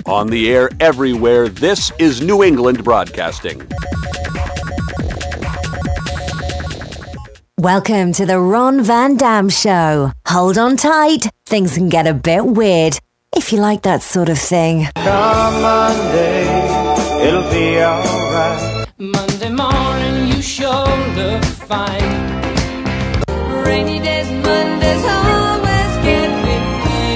On the air everywhere, this is New England Broadcasting. Welcome to the Ron Van Dam Show. Hold on tight. Things can get a bit weird, if you like that sort of thing. Come Monday, it'll be alright. Monday morning, you sure look fine. Rainy days, Mondays always get me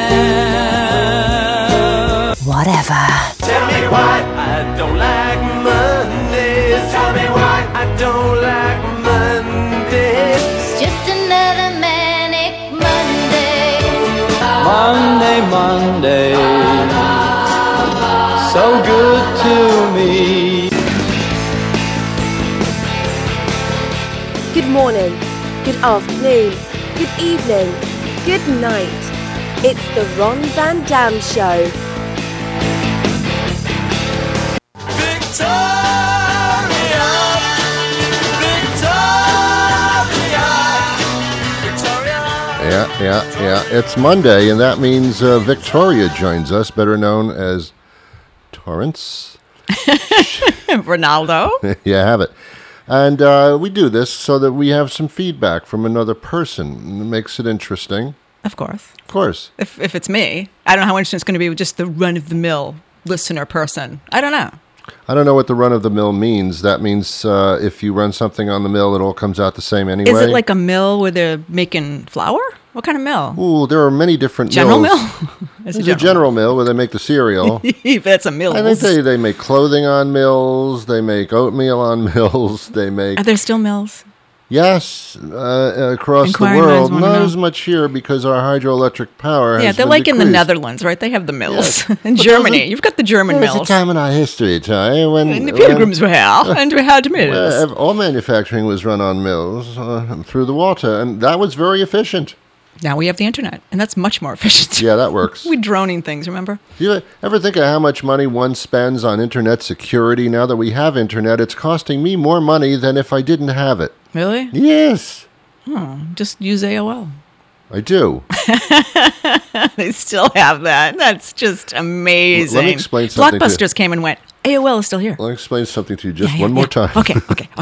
down. Whatever. Tell me why I don't like Mondays. Tell me why I don't like Mondays. It's just another manic Monday. Monday, so good to me. Good morning, good afternoon, good evening, good night. It's the Ron Van Dam Show. Yeah. It's Monday, and that means Victoria joins us, better known as Torrance. Ronaldo. You have it. And we do this so that we have some feedback from another person. It makes it interesting. Of course. Of course. If it's me, I don't know how interesting it's going to be with just the run-of-the-mill listener person. I don't know. I don't know what the run-of-the-mill means. That means if you run something on the mill, it all comes out the same anyway. Is it like a mill where they're making flour? What kind of mill? Ooh, there are many different General mills. mill? There's a general mill where they make the cereal. That's a mill. I think they make clothing on mills. They make oatmeal on mills. They make... Are there still mills? Yes, across Inquiring the world. minds wanna Not know. as much here because our hydroelectric power Yeah, has they're been like in the decreased. Netherlands, right? They have the mills. Yes. In But Germany, there was a- you've got the German There was mills. a time in our history, Ty, when... And the pilgrims were here, and we had mills. all manufacturing was run on mills through the water, and that was very efficient. Now we have the internet, and that's much more efficient. Yeah, that works. We're droning things, remember? Do you ever think of how much money one spends on internet security? Now that we have internet, it's costing me more money than if I didn't have it. Really? Yes, Just use AOL. I do. They still have that. That's just amazing. Let me explain something to you. Blockbusters came and went. AOL is still here. Let me explain something to you just Yeah, one more time. Okay.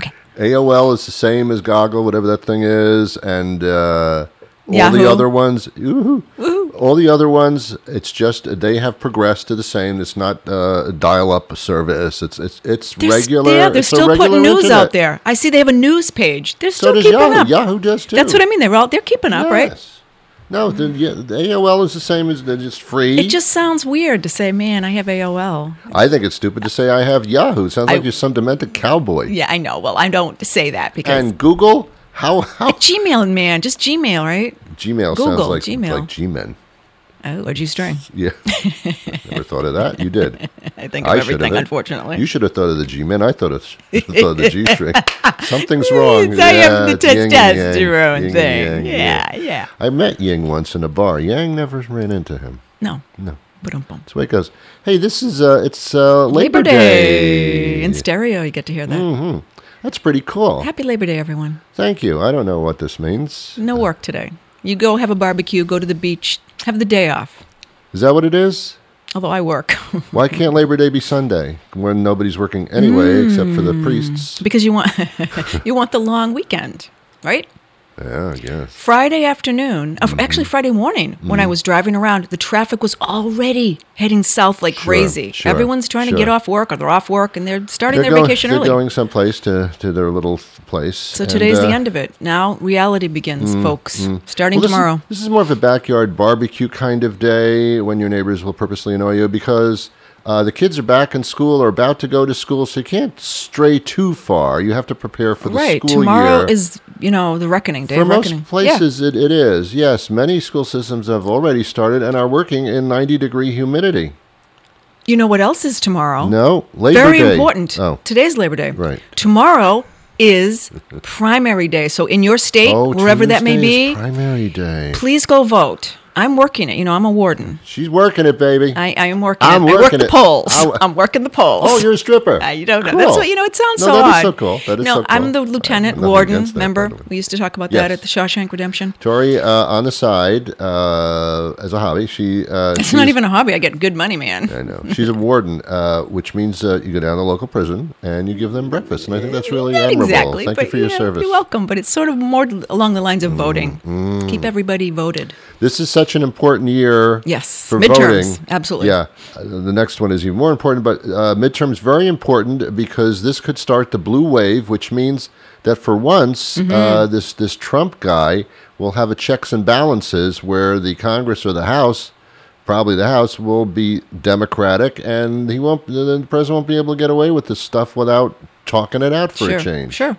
AOL is the same as Goggle, whatever that thing is, and all Yahoo. the other ones. All the other ones, it's just they have progressed to the same. It's not a dial-up service. It's regular. Yeah, they're it's a still regular putting news internet. out there. I see they have a news page. They're So still does keeping Yahoo. up. Yahoo does too. That's what I mean. They're keeping up, right? Yes. No, the AOL is the same as it's free. It just sounds weird to say, "Man, I have AOL." I think it's stupid to say I have Yahoo. It sounds like you're some demented cowboy. Yeah, I know. Well, I don't say that because And Google, how Gmail, man, just Gmail, right? Gmail Google, sounds like Gmail. G-men. Oh, a G-string. Yeah, never thought of that. You did. I think of should everything, have. unfortunately. You should have thought of the G-men. I thought of the G-string. Something's wrong. It's how you have the it's yin and yang, testosterone yin and thing. yang, Yeah. I met Ying once in a bar. Yang never ran into him. No. No. Ba-dum-bum. That's the way it goes. Hey, this is it's Labor Day. In stereo, you get to hear that. Mm-hmm. That's pretty cool. Happy Labor Day, everyone. Thank you. I don't know what this means. No work today. You go have a barbecue, go to the beach, have the day off. Is that what it is? Although I work. Why can't Labor Day be Sunday when nobody's working anyway except for the priests? Because you want you want the long weekend, right? Yeah, I guess. Friday afternoon, actually Friday morning, when I was driving around, the traffic was already heading south like crazy. Sure, Everyone's trying to get off work, or they're off work, and they're starting their going, vacation they're early. going someplace to their little place. So today's the end of it. Now reality begins, folks. Starting tomorrow. This is more of a backyard barbecue kind of day when your neighbors will purposely annoy you because the kids are back in school or about to go to school, so you can't stray too far. You have to prepare for the Right. school Tomorrow year. is, the reckoning day. For of reckoning. most places, it is. Yes, many school systems have already started and are working in 90-degree humidity. You know what else is tomorrow? No, Labor Very Day. important. Oh. Today's Labor Day. Right. Tomorrow is primary day. So in your state, wherever that may Tuesday be, is primary day. please go vote. I'm working it. You know, I'm a warden. She's working it, baby. I am working I'm it. I work working the it. polls. I'm working the polls. Oh, you're a stripper. You don't know. Cool. That's what, you know, it sounds No, so that is odd. so cool. That is no, so cool. I'm the lieutenant, Nothing warden, against that, remember? by the way. We used to talk about Yes. that at the Shawshank Redemption. Tori, on the side, as a hobby, It's not even a hobby. I get good money, man. I know. She's a warden, which means you go down to the local prison and you give them breakfast. And I think that's really Not admirable. exactly. Thank but, you for your know, service. You're welcome, but it's sort of more along the lines of voting. Keep everybody voted. This is such an important year Yes. for Midterms. voting. Absolutely. Yeah. The next one is even more important, but midterms very important because this could start the blue wave, which means that for once, this Trump guy will have a checks and balances where the Congress or the House, probably the House, will be Democratic, and the president won't be able to get away with this stuff without talking it out for a change. Sure.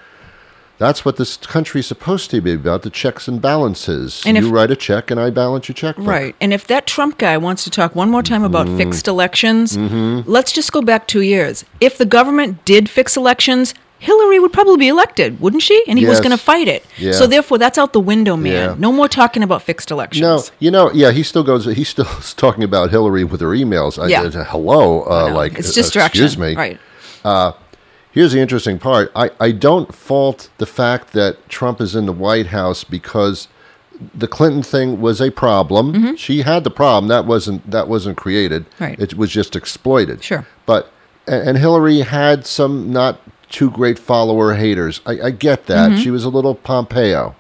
That's what this country's supposed to be about, the checks and balances. And you if- write a check and I balance your checkbook. Right. And if that Trump guy wants to talk one more time about fixed elections, let's just go back 2 years. If the government did fix elections, Hillary would probably be elected, wouldn't she? And he was Yes. going to fight it. Yeah. So therefore, that's out the window, man. Yeah. No more talking about fixed elections. No, he still is talking about Hillary with her emails. Yeah. Hello, No, like, it's distraction. excuse me. Right. Here's the interesting part. I don't fault the fact that Trump is in the White House because the Clinton thing was a problem. She had the problem. That wasn't created. Right. It was just exploited. Sure. But and Hillary had some not too great follower haters. I get that. She was a little Pompeo.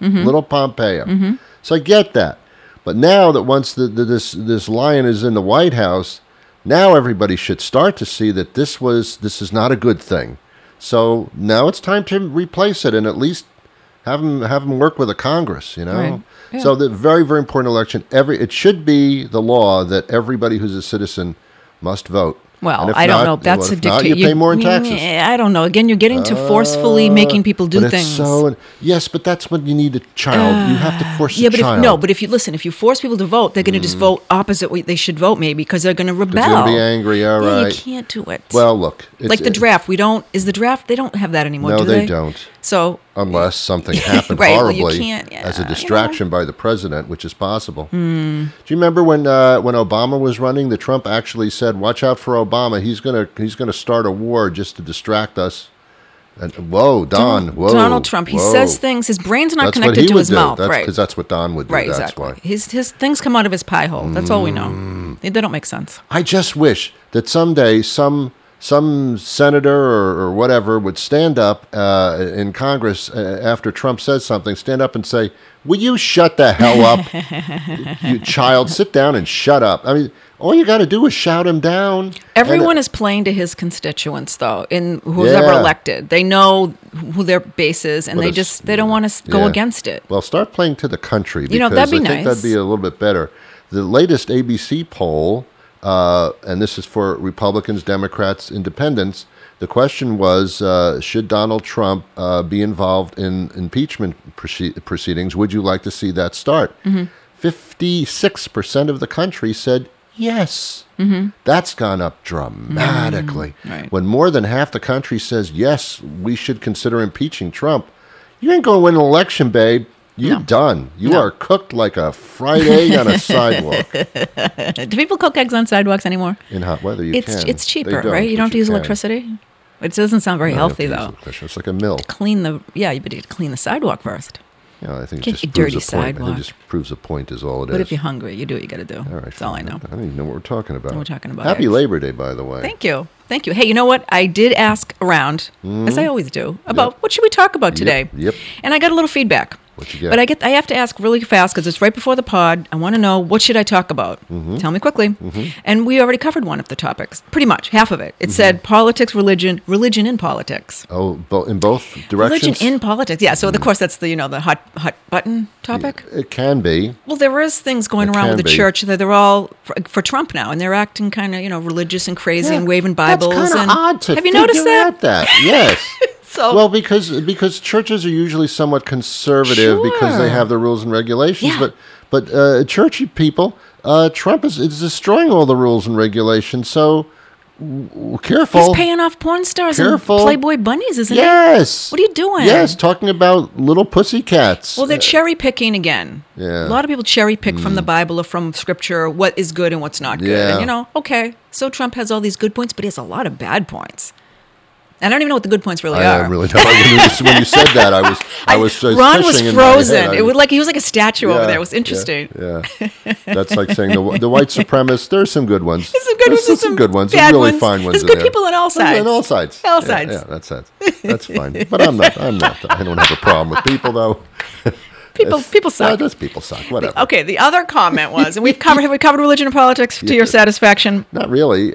So I get that. But now that once this lion is in the White House, now everybody should start to see that this is not a good thing. So now it's time to replace it and at least have them work with a Congress, you know. Right. Yeah. So the very, very important election. It should be the law that everybody who's a citizen must vote. Well, And if I don't not, know. That's well, a if not, dictator. you pay more in taxes. I don't know. Again, you're getting to forcefully making people do But it's things. yes, but that's when you need a child. You have to force a But child. if you force people to vote, they're going to just vote opposite what they should vote, maybe because they're going to rebel. They're going to be angry. All Yeah, right. you can't do it. Well, look. like the draft, is the draft? They don't have that anymore. No, do they don't. So Unless something happened Right, well, you horribly can't- as a you know. distraction by the president, which is possible. Do you remember when Obama was running? The Trump actually said, "Watch out for Obama. He's gonna start a war just to distract us." And Donald Trump, he whoa. says things. His brain's not That's what connected he to would his do. mouth, That's right? because that's what Don would do. Right, That's exactly. why. His things come out of his pie hole. That's all we know. They don't make sense. I just wish that someday some senator or whatever would stand up in Congress after Trump says something, stand up and say, "Will you shut the hell up, you child? Sit down and shut up." I mean, all you got to do is shout him down. Everyone is playing to his constituents, though, in who's ever Yeah. elected. They know who their base is, and But they don't want to go yeah. against it. Well, start playing to the country because You know, that'd be I think nice. that'd be a little bit better. The latest ABC poll, and this is for Republicans, Democrats, Independents. The question was, should Donald Trump be involved in impeachment proceedings? Would you like to see that start? 56% of the country said yes. That's gone up dramatically. Right. When more than half the country says yes, we should consider impeaching Trump, you ain't going to win an election, babe. You're done. You are cooked like a fried egg on a sidewalk. Do people cook eggs on sidewalks anymore? In hot weather, you It's can. it's They cheaper, don't, right? You but don't have to use can. electricity. It doesn't sound very No, you healthy, don't have to use though. electricity. It's like a mill. Clean the but you have to clean the sidewalk first. Yeah, I think it Get just your proves dirty a point. I think sidewalk. it just proves a point is all it is. But if you're hungry, you do what you got to do. All right, That's all I know. I don't even know what we're talking about. We're talking about Happy eggs. Labor Day, by the way. Thank you. Thank you. Hey, you know what? I did ask around, as I always do, about what should we talk about today? Yep. And I got a little feedback. What you get? But I have to ask really fast because it's right before the pod. I want to know, what should I talk about? Tell me quickly. And we already covered one of the topics, pretty much, half of it. It said politics, religion in politics. Oh, in both directions? Religion in politics. Yeah, so of course that's the hot button topic. It can be. Well, there is things going It around can with the be. church that they're all for Trump now, and they're acting kind of religious and crazy and waving Bibles. That's kind and of odd to have you noticed figure out that? Yes. So Well, because churches are usually somewhat conservative because they Sure. have the rules and regulations, Yeah. but churchy people, Trump is destroying all the rules and regulations. So Careful. He's paying off porn stars Careful. and Playboy bunnies, isn't he? Yes. What are you doing? Yes, talking about little pussycats. Well, they're cherry picking again. Yeah. A lot of people cherry pick from the Bible or from Scripture what is good and what's not good. Yeah. And okay, so Trump has all these good points, but he has a lot of bad points. And I don't even know what the good points really are. I really don't. When you said that, I was Ron was fishing in my head. frozen. It was like he was like a statue over there. It was interesting. Yeah. That's like saying the white supremists. There's some good ones. There's some good ones. There's some good ones. Bad Really ones. fine ones. There's in good there. people on all sides. On all sides. All sides. Yeah, that's fine. But I'm not. I don't have a problem with people though. People suck. Those people suck. Whatever. Okay, the other comment was, and have we covered religion and politics to your satisfaction? Not really.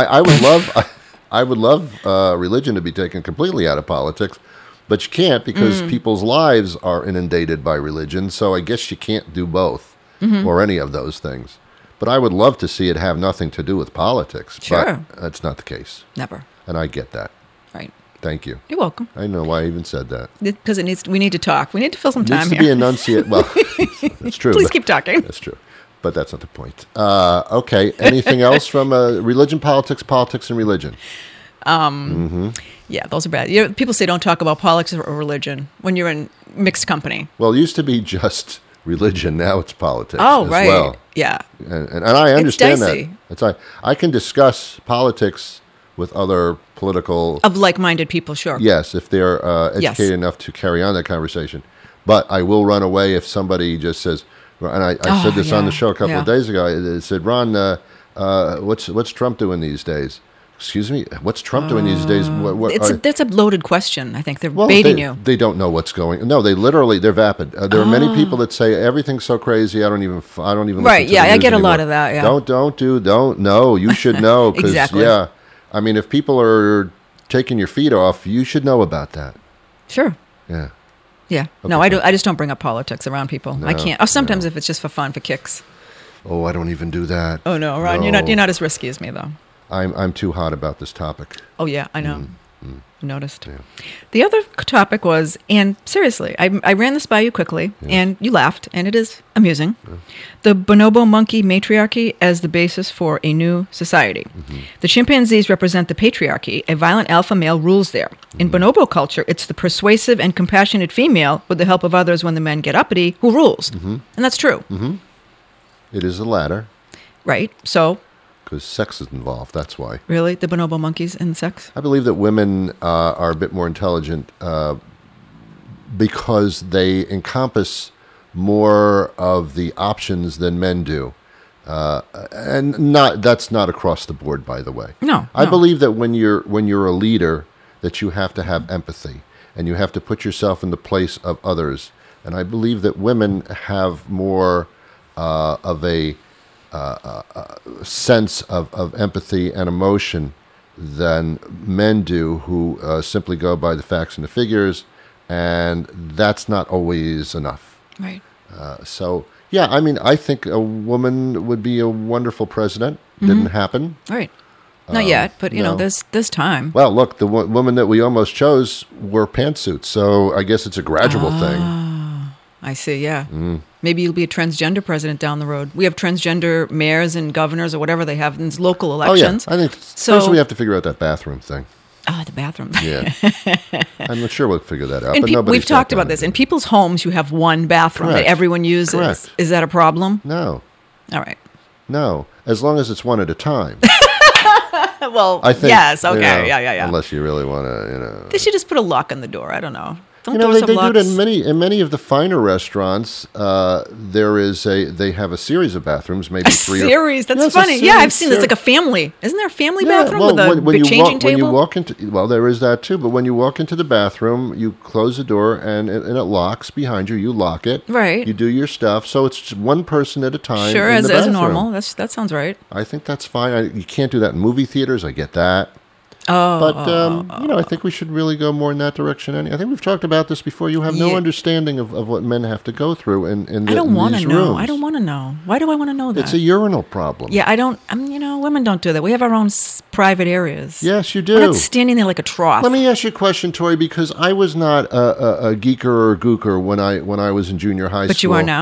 I would love religion to be taken completely out of politics, but you can't because people's lives are inundated by religion. So I guess you can't do both or any of those things. But I would love to see it have nothing to do with politics. Sure. But that's not the case. Never. And I get that. Right. Thank you. You're welcome. I know why I even said that. Because we need to talk. We need to fill some It time needs to here. be enunciated. Well, that's true. Please but- keep talking. That's true. But that's not the point. Okay. Anything else from religion, politics, and religion? Yeah, those are bad. People say don't talk about politics or religion when you're in mixed company. Well, it used to be just religion. Now it's politics. Oh, as right. Well. Yeah. And I understand dicey. that. I can discuss politics with other political Of like-minded people, sure. Yes, if they're educated Yes. enough to carry on that conversation. But I will run away if somebody just says, and I said this on the show a couple of days ago. I said, Ron, what's Trump doing these days? Excuse me, what's Trump doing these days? That's a loaded question. I think they're Well, baiting you. They don't know what's going. No, they're vapid. There are many people that say everything's so crazy. I don't even. Right, Listen to yeah, the I news get a lot anymore. of that, yeah. Don't know. You should know. 'Cause, Exactly. Yeah, I mean, if people are taking your feet off, you should know about that. Sure. Yeah. Yeah. No, I just don't bring up politics around people. I can't. Or sometimes if it's just for fun, for kicks. Oh, I don't even do that. Oh no, Ron, No. you're not as risky as me though. I'm too hot about this topic. Oh yeah, I know. Noticed. Yeah. The other topic was, and seriously, I ran this by you quickly, and you laughed, and it is amusing. The bonobo monkey matriarchy as the basis for a new society. The chimpanzees represent the patriarchy. A violent alpha male rules there. In bonobo culture, it's the persuasive and compassionate female, with the help of others when the men get uppity, who rules. And that's true. It is the latter Right? So, because sex is involved. That's why. really, the bonobo monkeys and sex? I believe that women are a bit more intelligent because they encompass more of the options than men do. And that's not across the board, by the way. No, I no. believe that when you're a leader, that you have to have empathy and you have to put yourself in the place of others. And I believe that women have more of a sense of empathy and emotion than men do, who simply go by the facts and the figures, and that's not always enough. Right. So, yeah, I mean, I think a woman would be a wonderful president. Didn't happen. Right. Not yet, but, no. there's time. Well, look, the woman that we almost chose wore pantsuits, so I guess it's a gradual thing. I see, yeah. Maybe you'll be a transgender president down the road. We have transgender mayors and governors or whatever they have in these local elections. Oh, yeah. I think So- first we have to figure out that bathroom thing. Oh, the bathroom. Yeah. I'm not sure we'll figure that out. And But nobody's we've talked sat down about this. and- In people's homes, you have one bathroom Correct. that everyone uses. Correct. Is that a problem? No, All right. no. As long as it's one at a time. Well, I think. yes, okay, you know, yeah. Unless you really want to, They should just put a lock on the door. I don't know. Don't You know, doors they have do it locks? in many of the finer restaurants. They have a series of bathrooms, maybe A three. series? That's Yes, a funny. Yeah, I've series, seen this. Like a family. Isn't there a family Yeah, bathroom well, with a big changing when you table? walk into, well, there is that too. But when you walk into the bathroom, you close the door and it locks behind you. You lock it. Right. You do your stuff. So it's just one person at a time. Sure, in as the bathroom. normal. That sounds right. I think that's fine. You can't do that in movie theaters. I get that. Oh, But, I think we should really go more in that direction. I think we've talked about this before. You have no Yeah. understanding of what men have to go through in I don't want these to know. rooms. I don't want to know. Why do I want to know that? It's a urinal problem. Yeah, I don't. Women don't do that. We have our own private areas. Yes, you We're do. not standing there like a trough. Let me ask you a question, Tori, because I was not a geeker or a gooker when I was in junior high school. But you are now?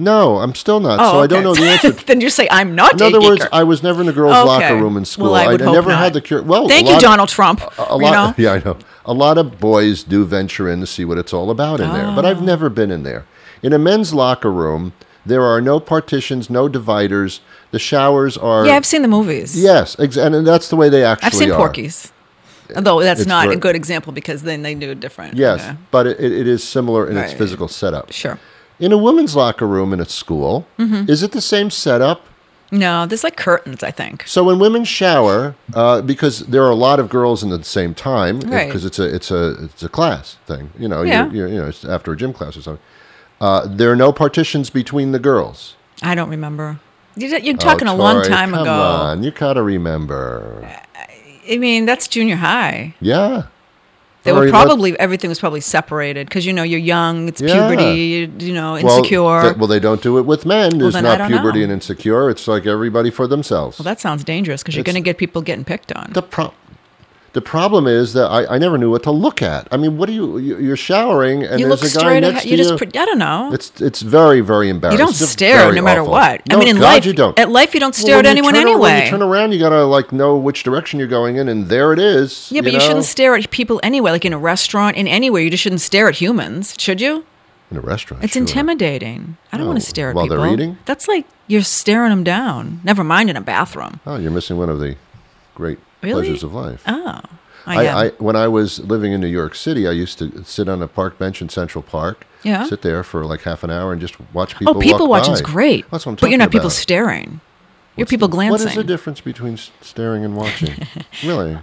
No, I'm still not. Oh, so I okay. don't know the answer. Then you say I'm not. In other words, I was never in a girls' locker room in school. Well, I would hope never not. had the cure. Well, thank a you, lot- Donald Trump. A lot, you know? Yeah, I know. A lot of boys do venture in to see what it's all about in there, but I've never been in there. In a men's locker room, there are no partitions, no dividers. The showers are. Yeah, I've seen the movies. Yes, and that's the way they actually I've seen are. Porky's. Although that's It's not a very- good example because then they do it different. Yes, Okay. but it is similar in its Right. physical setup. Sure. In a women's locker room in a school, is it the same setup? No, there's like curtains, I think. So when women shower, because there are a lot of girls in the same time, Right. because it's a class thing, you know, Yeah. it's after a gym class or something. There are no partitions between the girls. I don't remember. You're talking a long Tori, time ago. Come on, you gotta remember. I mean, that's junior high. Yeah. They Tori, were probably everything was probably separated because you're young, it's Yeah. puberty, insecure. Well, they don't do it with men. There's then I not don't puberty know. and insecure. It's like everybody for themselves. Well, that sounds dangerous because you're It's- going to get people getting picked on. The problem is that I never knew what to look at. I mean, what do you're showering and You look there's a guy straight next ahead. to You you. just, I don't know. It's very, very You embarrassing. don't It's stare very no matter awful. what. No, I mean, in God, life, you don't. at life, you don't stare Well, at when you anyone turn anyway. When you turn around, you gotta know which direction you're going in, and there it is. Yeah, but you shouldn't stare at people anyway. Like in a restaurant, in anywhere, you just shouldn't stare at humans, should you? In a restaurant. It's sure. intimidating. I don't No, want to stare at while people. they're eating? That's like you're staring them down. Never mind in a bathroom. Oh, you're missing one of the great Really? pleasures of life. Oh, I am. When I was living in New York City, I used to sit on a park bench in Central Park. Yeah. Sit there for like half an hour and just watch people. Oh, people walk watching's by. great. That's what I'm but you're talking not people about. staring. You're What's people the- glancing. What is the difference between staring and watching? Really?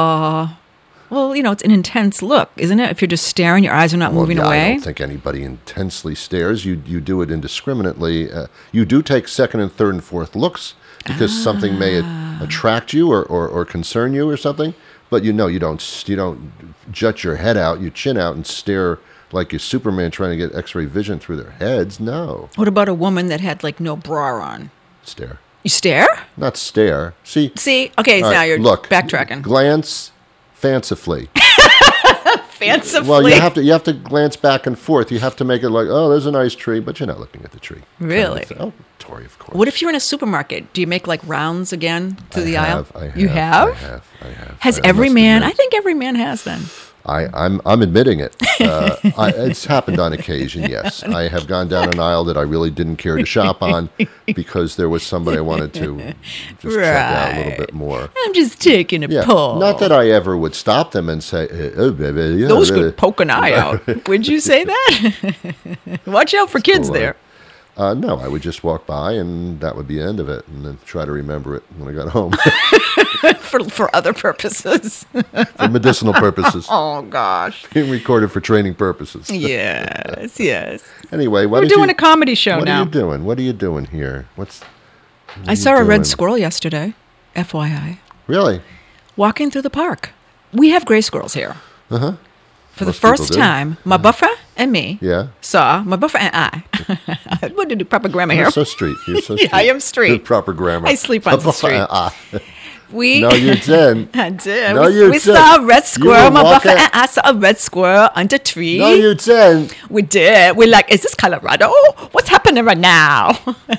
Well, it's an intense look, isn't it? If you're just staring, your eyes are not moving yeah, away. I don't think anybody intensely stares. You do it indiscriminately. You do take second and third and fourth looks because something may attract you or concern you or something. But you don't jut your head out, your chin out, and stare like you're Superman trying to get X-ray vision through their heads. No, What about a woman that had like no bra on? stare, You stare? not stare. See, Okay, all now right, you're look, backtracking. glance fancifully. Fancifully. Well, you have to glance back and forth. You have to make it like, oh, there's a nice tree, but you're not looking at the tree. Really? Oh, Tori, of course. What if you're in a supermarket? Do you make like rounds again through the aisle? You have? I have. Has I every must man? admit. I think every man has then. I'm admitting it. It's happened on occasion, yes. I have gone down an aisle that I really didn't care to shop on because there was somebody I wanted to just check out a little bit more. I'm just taking a Yeah, pull. not that I ever would stop them and say, "Oh, baby, yeah, Those really." could poke an eye out. Would you say that? Watch out for kids all right. there. No, I would just walk by and that would be the end of it, and then try to remember it when I got home For other purposes. for medicinal purposes, Oh gosh. being recorded for training purposes. Yes. Anyway, what We're did doing you, a comedy show What now. are you doing? What are you doing here? I saw a doing? red squirrel yesterday. FYI. Really? Walking through the park. We have gray squirrels here. Uh-huh. For the Most people first do. time, my buffer and me Yeah. saw my buffer and I. I wanted to do proper grammar You're here. so street. You're so Yeah, street. I am street. Good proper grammar. I sleep on the street. We No, you didn't. I did. No, we you we didn't. saw a red You squirrel. were My buffer walking- and I saw a red squirrel under a tree. No, you didn't. We did. We're like, is this Colorado? What's happening right now?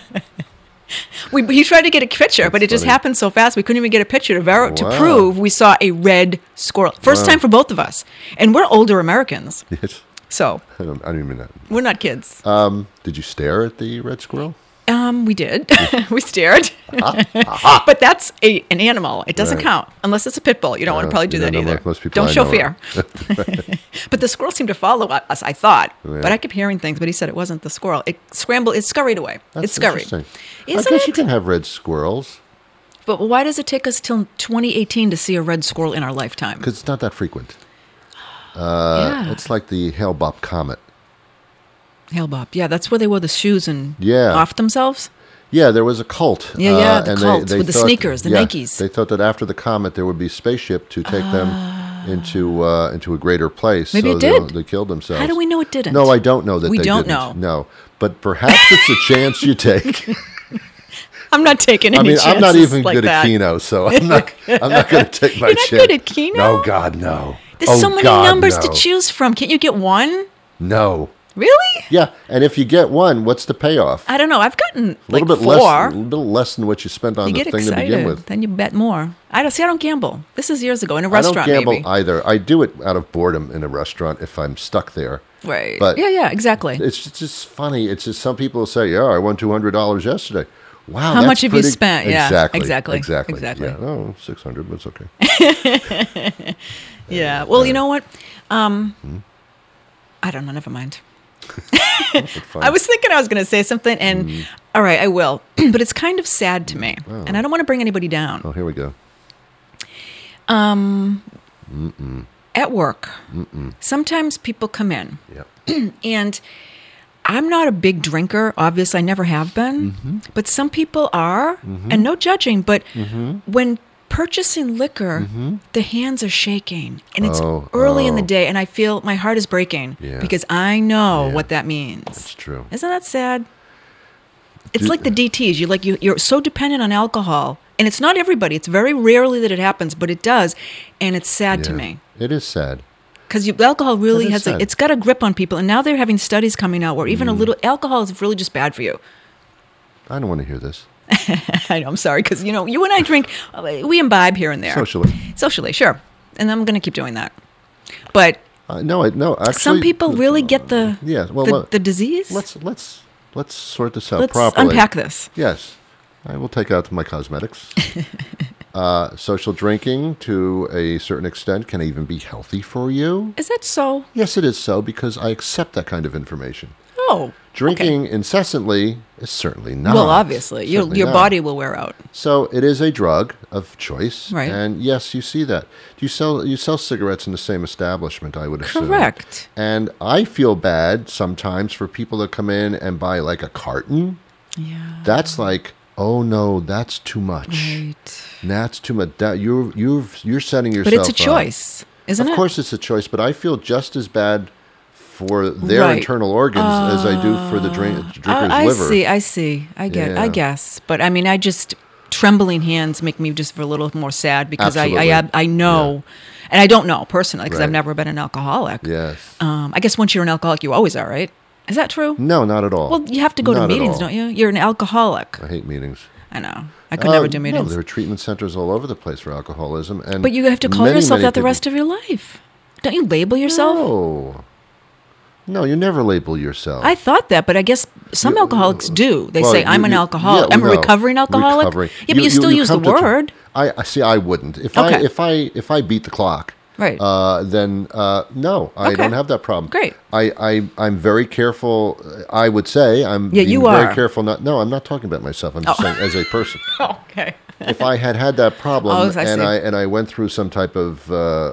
He tried to get a picture, but it just funny. happened so fast we couldn't even get a picture to to Wow. prove we saw a red squirrel. First time for both of us, and we're older Americans, Yes. so I don't even mean that. we're not kids. Did you stare at the red squirrel? We did. We stared, but that's an animal. It doesn't Right. count unless it's a pit bull. You don't want to probably do you that don't know either. like most people Don't I show know fear. But the squirrel seemed to follow us. I thought, but I kept hearing things. But he said it wasn't the squirrel. It scrambled. It scurried away. That's It scurried. interesting. Isn't I guess you it? can have red squirrels But why does it take us till 2018 to see a red squirrel in our lifetime? because it's not that frequent. Yeah. It's like the Hale-Bopp comet. Hale Bob. Yeah, that's where they wore the shoes and Yeah. off themselves. Yeah, there was a cult. Yeah, the and cults with the thought- sneakers, the Nikes. They thought that after the comet there would be a spaceship to take them into a greater place. Maybe so it did. They killed themselves. How do we know it didn't? No, I don't know that We they don't didn't. know. No, but perhaps it's a chance you take. I'm not taking I any mean, chances I'm not even like good that. at Keno, so I'm not going to take my You're not chance. good at Keno? No, God, no. There's Oh, so many God, numbers no. to choose from. Can't you get one? No. Really? Yeah, and if you get one, what's the payoff? I don't know. I've gotten A little like bit 4. less, a little bit less than what you spent on You the get thing excited, to begin with. then you bet more. I don't gamble. This is years ago in a I restaurant. don't gamble maybe. either. I do it out of boredom in a restaurant if I'm stuck there. Right. But yeah, exactly. It's just funny. It's just some people say, "Yeah, I won $200 yesterday." Wow, How that's much have you pretty- spent? Yeah, exactly. exactly. Yeah, oh, 600, but it's okay. Yeah. Well, you know what? I don't know. Never mind. Fine. I was thinking I was going to say something, and all right, I will. But it's kind of sad to me, and I don't want to bring anybody down. Oh, here we go. At work, sometimes people come in, Yeah. and I'm not a big drinker. Obviously, I never have been. But some people are, and no judging. But when purchasing liquor, the hands are shaking, and it's early in the day, and I feel my heart is breaking because I know what that means. It's true. Isn't that sad? It's like the DTs. You're so dependent on alcohol, and it's not everybody. It's very rarely that it happens, but it does, and it's sad to Yeah. me. It is sad. Because alcohol really That is has sad. it's got a grip on people, and now they're having studies coming out where even a little alcohol is really just bad for you. I don't want to hear this. I know, I'm sorry, because you and I drink, we imbibe here and there. Socially, sure, and I'm going to keep doing that. But No, actually, some people really get the the disease. Let's sort this out Let's properly. unpack this. Yes, I will take out my cosmetics. Social drinking, to a certain extent, can even be healthy for you. Is that so? Yes, it is so, because I accept that kind of information. Oh, Drinking incessantly is certainly not. well, obviously, your Certainly not. body will wear out. So it is a drug of choice, Right. And yes, you see that. You sell cigarettes in the same establishment, I would assume. Correct. And I feel bad sometimes for people that come in and buy like a carton. Yeah. That's like, oh no, that's too much. Right. That's too much. That you're setting yourself But it's a up. choice, isn't it? Of course, it's a choice, but I feel just as bad for their Right. internal organs as I do for the drinker's liver. I see. I Yeah. guess. But I mean, trembling hands make me just a little more sad because Absolutely. I know, and I don't know personally because I've Right. never been an alcoholic. Yes. I guess once you're an alcoholic, you always are, right? Is that true? No, not at all. Well, you have to go Not to at meetings, all. don't you? You're an alcoholic. I hate meetings. I know. I could never do No, meetings. there are treatment centers all over the place for alcoholism, and But you have to call many, yourself many that the people- rest of your life. Don't you label yourself? No, you never label yourself. I thought that, but I guess some alcoholics do. They Well, say, I'm an alcoholic. yeah, I'm a no, recovering alcoholic. recovering. Yeah, but you still use the come to word. I see. I wouldn't. If Okay. if I beat the clock, Right. then no, I Okay. don't have that problem. Great. I'm very careful. I would say I'm Yeah, you being very are. careful. No, I'm not talking about myself. I'm just saying as a person. Okay. If I had that problem Oh, I see. and I went through some type of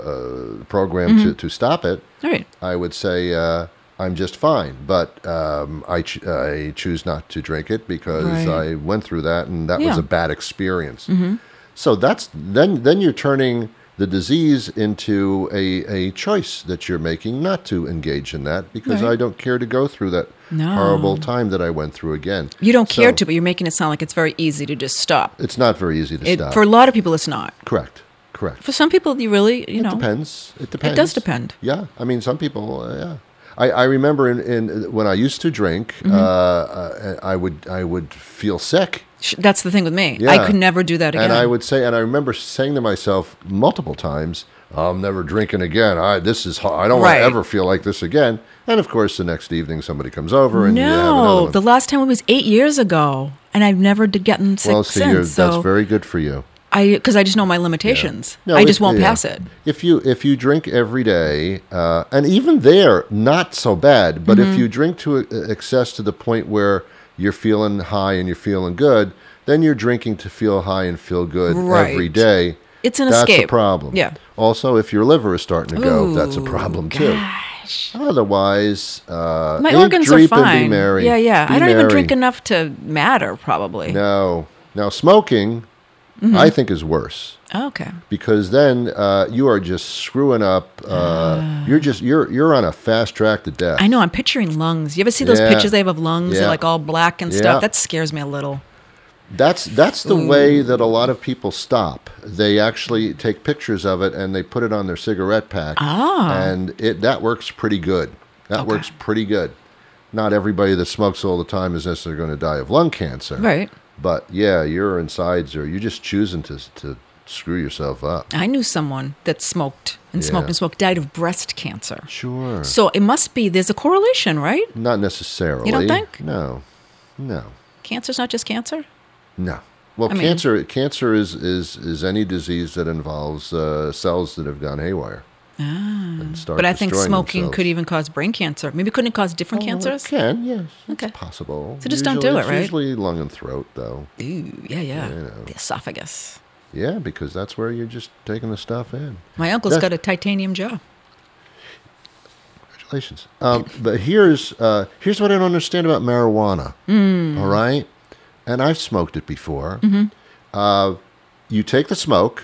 program Mm-hmm. to stop it, All right. I would say I'm just fine. But I choose not to drink it because Right. I went through that, and that was Yeah. Mm-hmm. a bad experience. So that's then you're turning the disease into a choice that you're making not to engage in that because Right. I don't care to go through that No. horrible time that I went through again. You don't care So to, but you're making it sound like it's very easy to just stop. It's not very easy to stop. For a lot of people, it's not. Correct. For some people, you really, you know. Depends. It depends. It does depend. Yeah, I mean, some people. Yeah, I remember in when I used to drink, Mm-hmm. I would feel sick, That's the thing with me. Yeah. I could never do that again. and I would say, and I remember saying to myself multiple times, "I'm never drinking again. I don't want Right. to ever feel like this again." And of course, the next evening, somebody comes over and you have another No, one. the last time it was 8 years ago, and I've never gotten sick Well, see, since. that's So very good for you. because I just know my limitations. No, I just won't pass it. If you drink every day, and even there, not so bad. But Mm-hmm. if you drink to excess to the point where you're feeling high and you're feeling good, then you're drinking to feel high and feel good Right. every day. It's an That's escape. a problem. Yeah. Also, if your liver is starting to go, that's a Ooh, problem too. Otherwise, My eat, organs are drink, and fine. be merry. Yeah. Be I don't even merry. drink enough to matter, probably. No. Now, smoking, Mm-hmm. I think, is worse. Okay. Because then you are just screwing up. You're on a fast track to death. I know. I'm picturing lungs. You ever see those Yeah. pictures they have of lungs? Yeah. They're like all black and Yeah. stuff. That scares me a little. That's the way that a lot of people stop. They actually take pictures of it and they put it on their cigarette pack. Ah. And that works pretty good. That works pretty good. not everybody that smokes all the time is necessarily going to die of lung cancer. Right. But yeah, your insides are, you're just choosing to screw yourself up. I knew someone that smoked and smoked Yeah. and smoked, died of breast cancer. Sure. So it must be, there's a correlation, right? Not necessarily. You don't think? No. Cancer's not just cancer? No. Well, I mean- cancer is any disease that involves cells that have gone haywire. And start But I think destroying smoking themselves. could even cause brain cancer. Maybe couldn't it cause different cancers? It can, yes. Okay. It's possible. So just don't do it, it's right? Usually lung and throat, though. Ooh, yeah. You know. The esophagus. Yeah, because that's where you're just taking the stuff in. My uncle's That- got a titanium jaw. Congratulations. But here's what I don't understand about marijuana. All right? And I've smoked it before. You take the smoke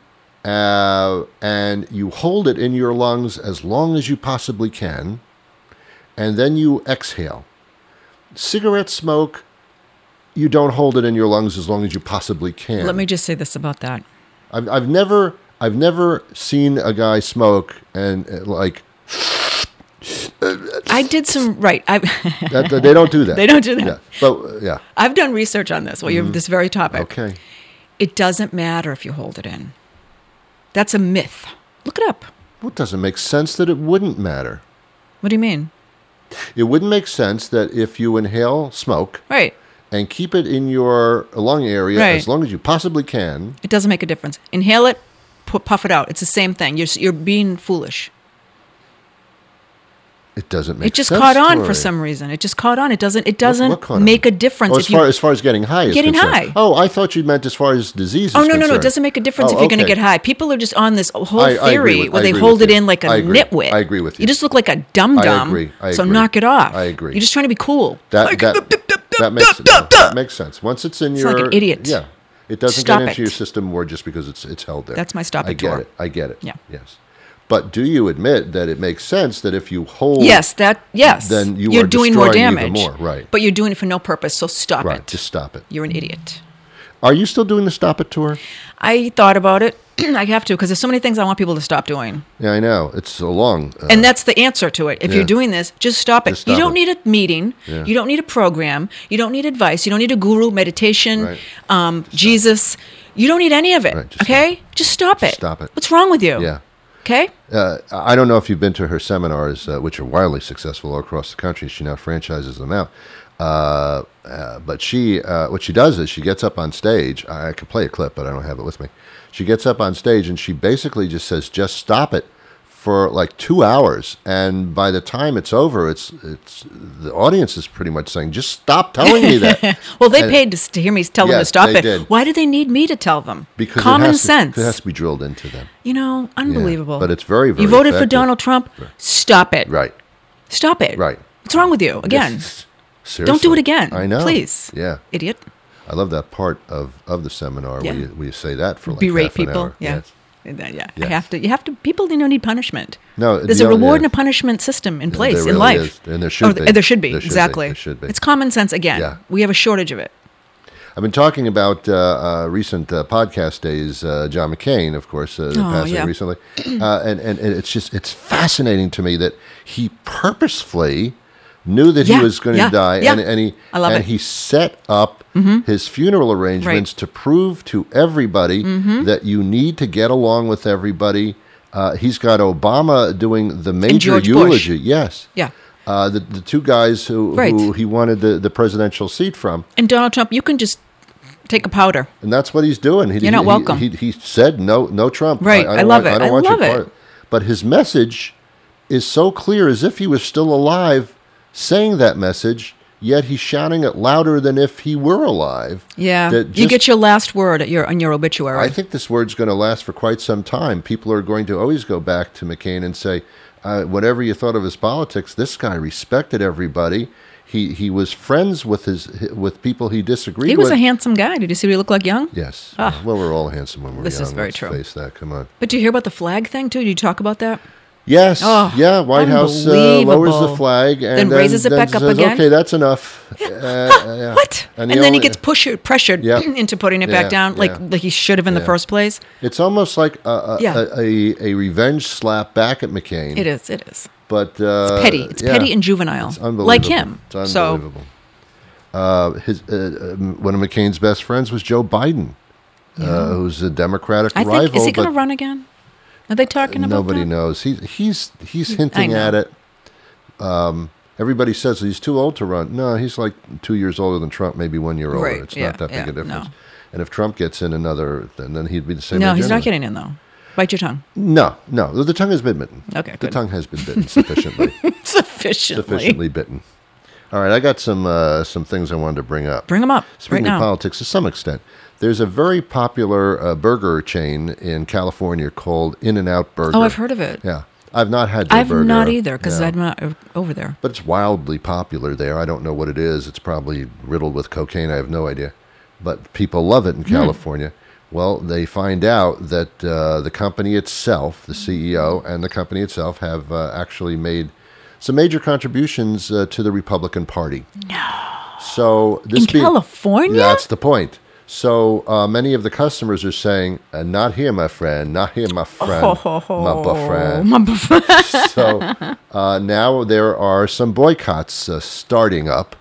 and you hold it in your lungs as long as you possibly can, and then you exhale. Cigarette smoke, you don't hold it in your lungs as long as you possibly can. Let me just say this about that. I've never seen a guy smoke and like I did some, right. they don't do that. They don't do that. Yeah. But yeah. I've done research on this. Well, you have this very topic. Okay. It doesn't matter if you hold it in. That's a myth. Look it up. Well, it doesn't make sense that it wouldn't matter. What do you mean? It wouldn't make sense that if you inhale smoke Right. and keep it in your lung area Right. as long as you possibly can. It doesn't make a difference. Inhale it, puff it out. It's the same thing. You're being foolish. It doesn't make It just sense. caught on Tori. for some reason. It just caught on. It doesn't What caught on? make a difference Oh, if as far as getting high is Getting concerned. high. Oh, I thought you meant as far as disease is Oh, no. concerned. It doesn't make a difference Oh, if you're going to okay. get high. People are just on this whole I agree theory with- where I they agree hold with it you. in like a I agree. nitwit. I agree with you. You just look like a dum-dum. I So agree. knock it off. I agree. You're just trying to be cool. That makes sense. Once it's in It's your like an idiot. Yeah. It doesn't Stop get into it. your system more just because it's held there. That's my stop I it get tour. it. I get it. Yeah. Yes. But do you admit that it makes sense that if you hold Yes. then you're are doing more destroying damage. even more, right. But you're doing it for no purpose, so stop Right, it. just stop it. You're an idiot. Are you still doing the Stop It tour? I thought about it. I have to because there's so many things I want people to stop doing. Yeah, I know. It's so long. And that's the answer to it. If yeah. you're doing this, just stop it. Just You stop don't it. need a meeting. Yeah. You don't need a program. You don't need advice. You don't need a guru, meditation, Jesus. You don't need any of it. Right, just Okay? Just stop Just it. stop it. What's wrong with you? Yeah. Okay? I don't know if you've been to her seminars, which are wildly successful all across the country. She now franchises them out. But she, what she does is she gets up on stage. I could play a clip, but I don't have it with me. She gets up on stage and she basically just says, "Just stop it," for like 2 hours. And by the time it's over, it's the audience is pretty much saying, "Just stop telling me that." Well, they And- paid to hear me tell them to Yes, stop they it. did. Why do they need me to tell them? because Common it sense. has to be drilled into them. You know, unbelievable. but it's very, very You voted for effective. Donald Trump? Stop it. Right. Stop it. Right. What's wrong with you? Again. Yes. Don't do Seriously. it again. I know. Please. Yeah. Idiot. I love that part of the seminar Yeah. where you say that for like Berate half an people. hour. Yeah. Yes. Yeah. Yes. You have to, people need punishment. No, There's you a don't- reward yeah. and a punishment system in place there in really life. is. And there should be. There should be. There should be. Exactly. There should be. It's common sense again. Yeah. We have a shortage of it. I've been talking about recent podcast days. John McCain, of course, passed yeah. recently, and it's fascinating to me that he purposefully knew that Yeah, he was going yeah, to die, yeah. I love it. he set up his funeral arrangements to prove to everybody that you need to get along with everybody. He's got Obama doing the major George eulogy. Bush. Yes. Yeah. The two guys who he wanted the presidential seat from. And Donald Trump, you can just take a powder. And that's what he's doing. You're not welcome. He said no Trump. Right. I I love it. I don't I want love you it. part. But his message is so clear, as if he was still alive, saying that message. Yet he's shouting it louder than if he were alive. Yeah. That You just- get your last word on your obituary. I think this word's going to last for quite some time. People are going to always go back to McCain and say, whatever you thought of his politics, this guy respected everybody. He was friends with people he disagreed he with. was a handsome guy. Did you see what he looked like young? Yes. Ah. Well, we're all handsome when we're This young. is very Let's true. face that. Come on. But do you hear about the flag thing too? Did you talk about that? Yes. Oh, yeah. White House lowers the flag and Then raises it back up says, again? "Okay, that's enough." Yeah. What? And then he gets pressured Yeah. into putting it Yeah, back down like he should have in the Yeah. first place. It's almost like Yeah. a revenge slap back at McCain. It is. But It's petty. It's petty and juvenile. It's unbelievable. Like him. It's unbelievable. One of McCain's best friends was Joe Biden, who's a Democratic I rival. think, is he going to but run again? Are they talking about nobody that? knows. He's hinting know. at it. Everybody says he's too old to run. No, he's like 2 years older than Trump, maybe 1 year older. Right, It's yeah, not that big yeah, a difference. no. And if Trump gets in another, then he'd be the same. No, age he's not anyway. getting in, though. Bite your tongue. No. The tongue has been bitten. Okay, The good. tongue has been bitten sufficiently. Sufficiently. Bitten. All right, I got some things I wanted to bring up. Bring them up Speaking right of now. politics, to some extent, there's a very popular burger chain in California called In-N-Out Burger. Oh, I've heard of it. Yeah, I've not had their I've burger. not either because Yeah. I'm not over there. But it's wildly popular there. I don't know what it is. It's probably riddled with cocaine. I have no idea. But people love it in California. Well, they find out that the company itself, the CEO and the company itself, have actually made some major contributions to the Republican Party. No. So this In California? That's the point. So many of the customers are saying, "Not here, my friend. Not here, my friend. My buffriend." My buff- So now there are some boycotts starting up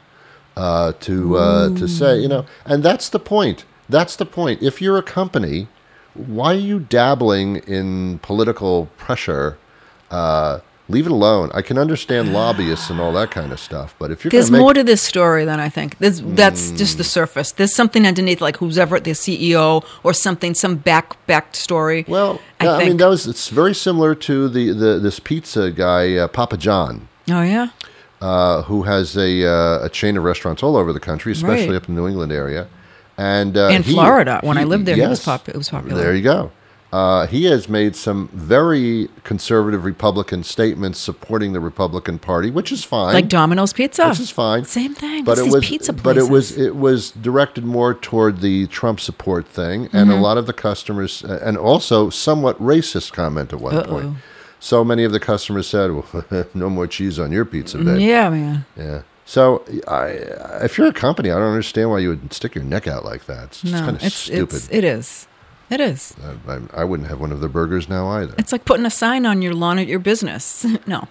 to say, and that's the point. That's the point. If you're a company, why are you dabbling in political pressure? Leave it alone. I can understand lobbyists and all that kind of stuff, but if you're There's gonna make, more to this story than I think. That's just the surface. There's something underneath, like who's ever the CEO or something, some back story. well, I I mean, think. it's very similar to this pizza guy, Papa John. Oh yeah. Who has a chain of restaurants all over the country, especially Right. up in the New England area. And In Florida, when I lived there, it was popular. There you go. He has made some very conservative Republican statements supporting the Republican Party, which is fine. Like Domino's Pizza. Which is fine. Same thing. But It's it these was pizza but it places. was directed more toward the Trump support thing, and Mm-hmm. a lot of the customers, and also somewhat racist comment at one point. So many of the customers said, well, "No more cheese on your pizza, babe." Yeah, man. Yeah. So if you're a company, I don't understand why you would stick your neck out like that. It's just No, kind of stupid. it is. It is. I wouldn't have one of their burgers now either. It's like putting a sign on your lawn at your business. No.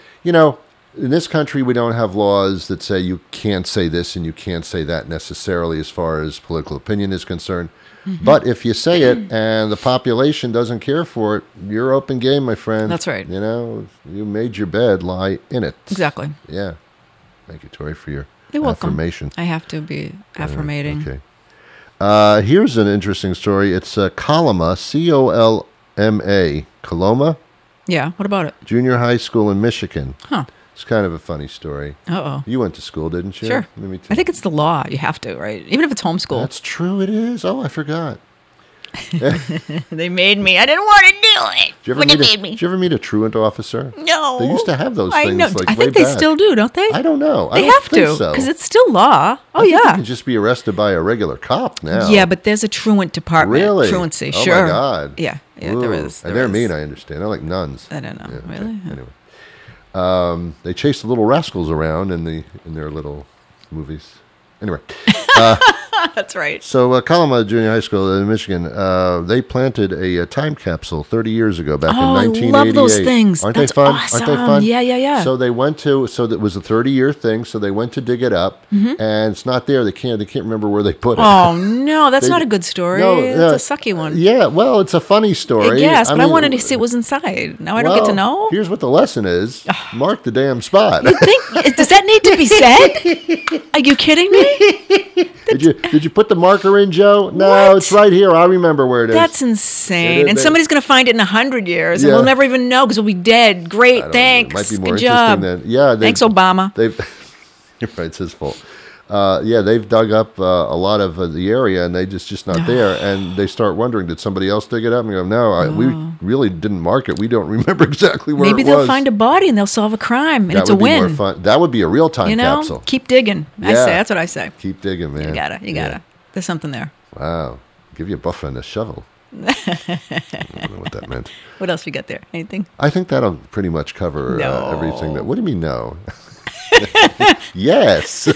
In this country, we don't have laws that say you can't say this and you can't say that necessarily as far as political opinion is concerned. Mm-hmm. But if you say it and the population doesn't care for it, you're open game, my friend. That's right. You made your bed, lie in it. Exactly. Yeah. Thank you, Tori, for your You're welcome. affirmation. I have to be affirmating. Okay. Here's an interesting story. It's Coloma, C-O-L-M-A, Coloma Yeah. What about it? Junior High School in Michigan. Huh. It's kind of a funny story. Uh-oh. You went to school, didn't you? Sure. Me too. I think it's the law. You have to, right? Even if it's homeschool. That's true, it is. Oh, I forgot. They made me. I didn't want to do it. Did you ever, But meet they a, made me. did you ever meet a truant officer? No. They used to have those I things know. like I way think they back. still do, don't they? I don't know. They I don't have think to so. because it's still law. Oh I think yeah. You can just be arrested by a regular cop now. Yeah, but there's a truant department. Really? Truancy. Oh, sure. my God. Yeah. Yeah. Ooh. There is. And there they're is. mean, I understand. They're like nuns. I don't know. Yeah, okay. Really? Anyway. They chase the little rascals around in their little movies. Anyway. That's right. So, Coloma Junior High School in Michigan, they planted a time capsule 30 years ago, back in Oh, I 1988. love those things. Aren't That's they fun? awesome. Aren't they fun? Yeah, yeah, yeah. So they went so that was a 30-year thing. So they went to dig it up, and it's not there. They can't remember where they put it. Mm-hmm. Oh no, that's They- not a good story. No, It's a sucky one. Yeah, well, it's a funny story. Yes, but I mean, wanted to see what was inside. Now I don't get to well, know. Here's what the lesson is: mark the damn spot. Does that need to be said? Are you kidding me? Did you put the marker in, Joe? No, What? it's right here. I remember where it is. That's insane. It is, And they- somebody's going to find it in 100 years, and Yeah. we'll never even know because we'll be dead. Great, I don't know. thanks. It might be more Good interesting job. than Thanks, Obama. They've you're right, it's his fault. They've dug up a lot of the area, and they just not there. And they start wondering, did somebody else dig it up? And go, no, we really didn't mark it. We don't remember exactly where Maybe it was. they'll find a body and they'll solve a crime, and that it's a would be more win. fun. That would be a real time You know, capsule. keep digging. I Yeah. say that's what I say. Keep digging, man. You gotta. Yeah. There's something there. Wow. Give you a buffer and a shovel. I don't know what that meant. What else we got there? Anything? I think that'll pretty much cover No. everything. What do you mean, no? Yes.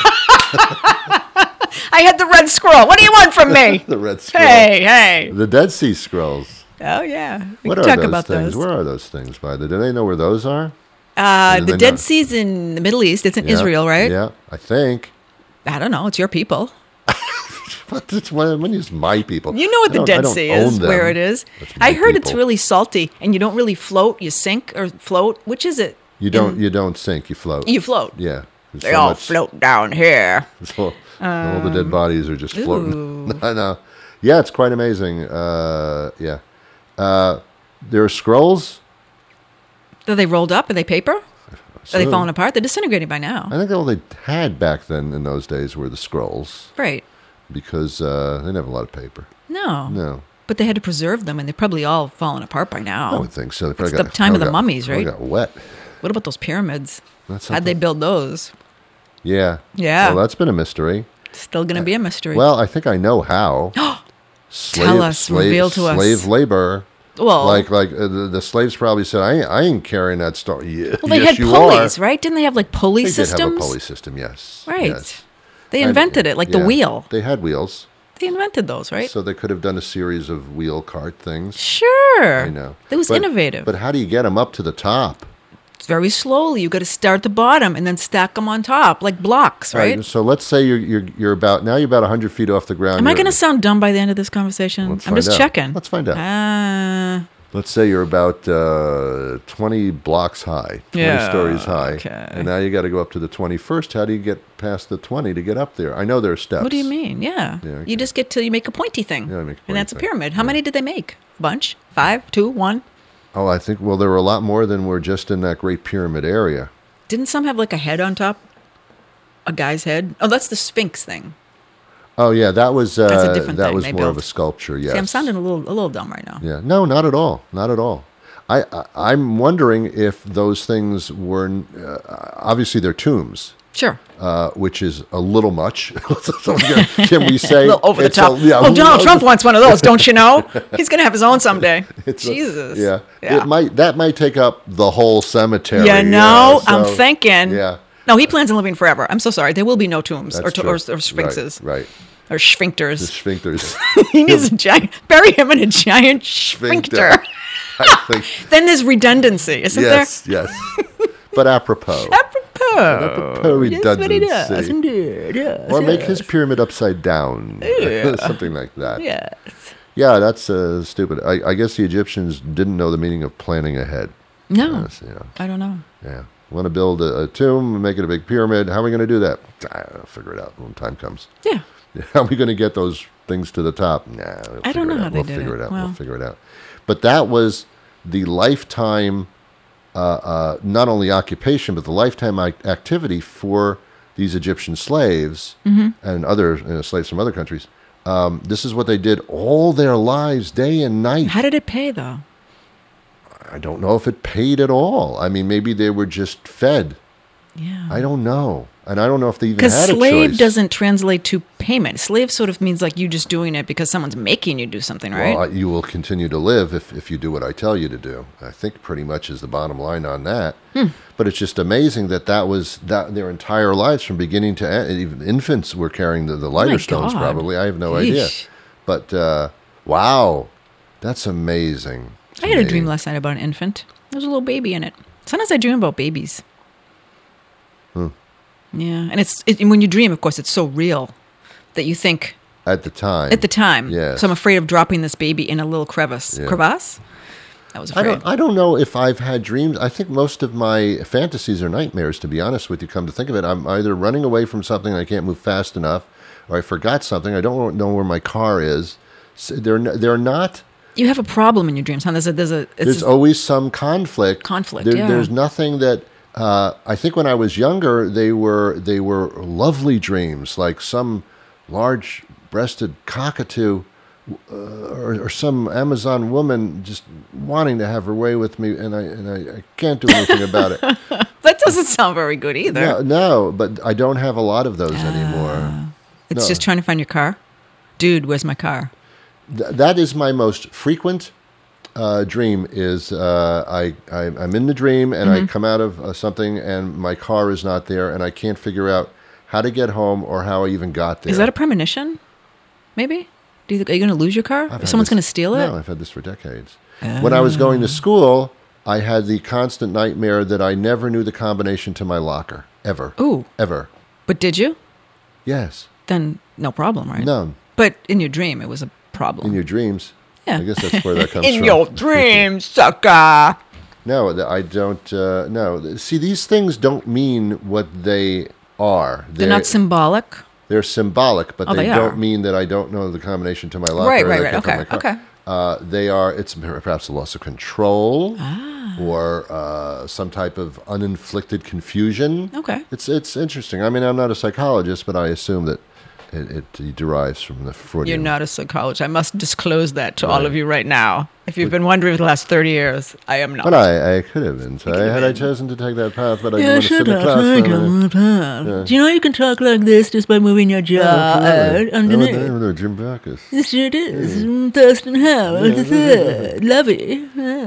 I had the red scroll. What do you want from me? The Red Scroll. Hey. The Dead Sea Scrolls. Oh yeah. We What can are talk those about things? those. Where are those things, by the way? Do they know where those are? Do The they Dead not? Sea's in the Middle East. It's in Yeah, Israel, right? Yeah, I think. I don't know. It's your people. But it's when it's my people. You know what I the don't- I Dead don't Sea own is, them. where it is. That's my I heard it's people. really salty, and you don't really float. You sink or float. Which is it? You don't sink. You float. You float. Yeah. There's They so all much- float down here. So, all the dead bodies are just floating. Ooh. I know. Yeah, it's quite amazing. Yeah. There are scrolls. Are they rolled up? Are they paper? Are they So- falling apart? They're disintegrating by now. I think all they had back then in those days were the scrolls Right. because they didn't have a lot of paper. No. No. But they had to preserve them, and they're probably all falling apart by I now. would think so. They It's probably the got- time of probably the got- mummies, probably right? got wet. What about those pyramids? That's How'd they something. build those? Yeah. Yeah. Well, that's been a mystery. Still going to be a mystery. Well, I think I know how. Tell us, reveal to us. Slave labor. Well- like the slaves probably said, I ain't carrying that stuff. Yeah, well, they yes, had you pulleys, are. right? Didn't they have like pulley They systems? did have a pulley system, yes. Right. Yes. They And- invented it, like the yeah, wheel. They had wheels, They invented those, right? so they could have done a series of wheel cart things. Sure. I know. It was But- innovative. But how do you get them up to the top? Very slowly. You got to start at the bottom and then stack them on top, like blocks, right? So let's say you're about 100 feet off the ground. Am I You're- going to sound dumb by the end of this conversation? Let's I'm find just out. checking. Let's find out. Ah, Let's say you're about 20 blocks high, 20 Yeah, stories high, okay. and now you got to go up to the 21st. How do you get past the 20 to get up there? I know there are steps. what do you mean? Yeah. Yeah, okay. You just get to, you make a pointy thing. Yeah, I make a and that's a pointy thing. pyramid. How many did they make? A bunch? 5? 2? 1? Oh, I think, well, there were a lot more than were just in that Great Pyramid area. Didn't some have like a head on top? A guy's head? Oh, that's the Sphinx thing. Oh, yeah, that was That's a different that thing was they more of built. a sculpture, yes. See, I'm sounding a little dumb right now. Yeah, no, not at all. Not at all. I'm wondering if those things were, obviously they're tombs. Sure. Which is a little much. So can we say A little over the it's top. yeah, oh, Donald Trump wants one of those, don't you know? He's going to have his own someday. Jesus. Yeah. Yeah. That might take up the whole cemetery. You know, yeah, I'm so- thinking. Yeah. No, he plans on living forever. I'm so sorry. There will be no tombs That's or true. sphinxes Right. or The sphincters. sphincters. He needs a giant, bury him in a giant sphincter. I think. Then there's redundancy, isn't Yes. Yes. But apropos. there? Apropos. Apropos That's what he does. redundancy. Indeed, yes, Or make yes. his pyramid upside down. Yeah. Something like that. Yes. Yeah, that's stupid. I guess the Egyptians didn't know the meaning of planning ahead. No, Yes, you know. I don't know. Yeah. Want to build a tomb and make it a big pyramid. How are we going to do that? I'll figure it out when time comes. Yeah. How are we going to get those things to the top? Nah, we'll I don't figure know it how out. they We'll did figure it. it out. Well. We'll figure it out. But that was the lifetime, not only occupation, but the lifetime activity for these Egyptian slaves Mm-hmm. and other slaves from other countries. This is what they did all their lives, day and night. How did it pay, though? I don't know if it paid at all. I mean, maybe they were just fed. Yeah. I don't know. And I don't know if they even Because had a slave choice. doesn't translate to payment. Slave sort of means like you just doing it because someone's making you do something, right? Well, you will continue to live if you do what I tell you to do. I think pretty much is the bottom line on that. But it's just amazing that was their entire lives from beginning to end. Even infants were carrying the lighter my stones God. probably. I have no idea. Yeesh. But wow, that's amazing. I had a dream last night about an infant. There was a little baby in it. Sometimes I dream about babies. Yeah, and and when you dream, of course, it's so real that you think At the time. at the time. Yes. So I'm afraid of dropping this baby in a little crevice. Yeah. Crevasse? I was afraid. I don't know if I've had dreams. I think most of my fantasies are nightmares, to be honest with you, come to think of it. I'm either running away from something and I can't move fast enough, or I forgot something. I don't know where my car is. So they're not... You have a problem in your dreams, huh? There's always some conflict. Yeah. There's nothing that... I think when I was younger, they were lovely dreams, like some large-breasted cockatoo or some Amazon woman just wanting to have her way with me, and I can't do anything about it. That doesn't sound very good either. No, but I don't have a lot of those anymore. It's No. just trying to find your car. Dude, where's my car? That is my most frequent dream. Is I'm in the dream and Mm-hmm. I come out of something and my car is not there and I can't figure out how to get home or how I even got there. Is that a premonition? Maybe? Are you going to lose your car? I've If had someone's this- going to steal it? No, I've had this for decades. When I was going to school, I had the constant nightmare that I never knew the combination to my locker. Ever. Ooh. Ever. But did you? Yes. Then no problem, right? None. But in your dream, it was a problem. In your dreams. Yeah. I guess that's where that comes In from. your dreams, sucker. No, I don't. No. See, these things don't mean what they are. They're not symbolic. They're symbolic, but Oh, they they don't are. mean that I don't know the combination to my locker. Right, or right, that right. came from Okay, my car. okay. They are. It's perhaps a loss of control, Ah. or some type of uninflicted confusion. Okay. It's interesting. I mean, I'm not a psychologist, but I assume that it derives from the Freudian. You're not a psychologist. I must disclose that to all of you right now. If you've been wondering for the last 30 years, I am not. But I could have been. So had I chosen to take that path, but I didn't want to sit in class. Do you know you can talk like this just by moving your jaw out underneath? Jim Backus. Yes, it is. Thurston Howell the third. Lovey.